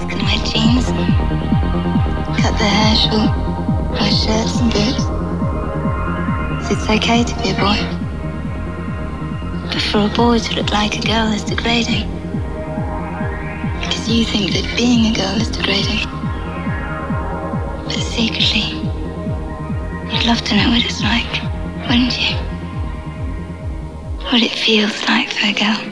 Girls can wear jeans, cut their hair short, wear shirts and boots. So it's okay to be a boy. But for a boy to look like a girl is degrading. Because you think that being a girl is degrading. But secretly, you'd love to know what it's like, wouldn't you? What it feels like for a girl.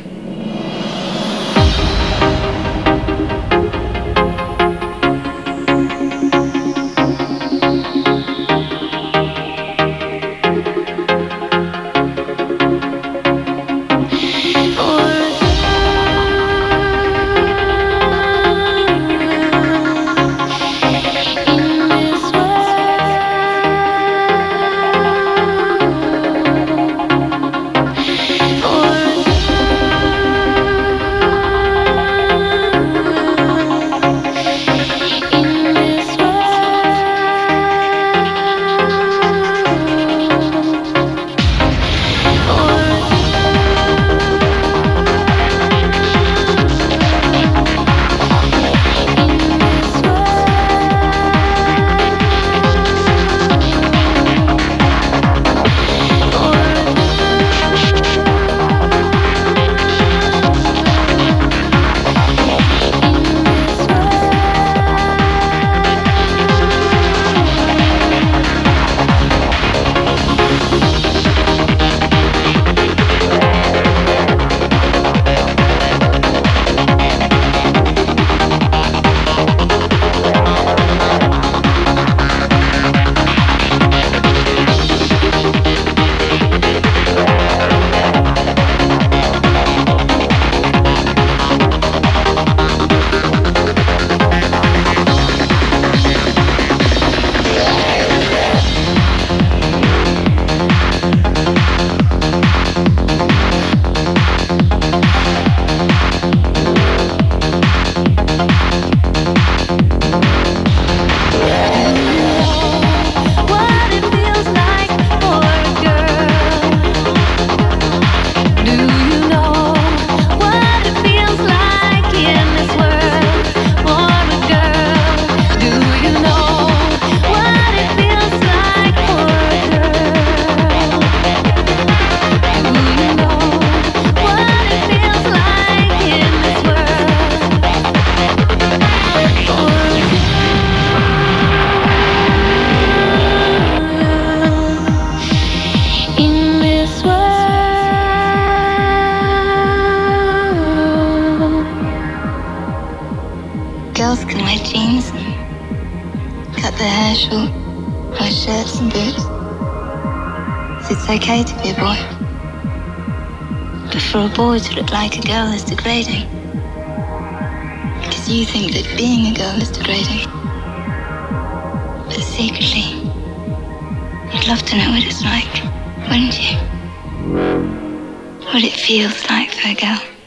Girls can wear jeans, cut their hair short, wear shirts and boots. So it's okay to be a boy. But for a boy to look like a girl is degrading. Because you think that being a girl is degrading. But secretly, you'd love to know what it's like, wouldn't you? What it feels like for a girl.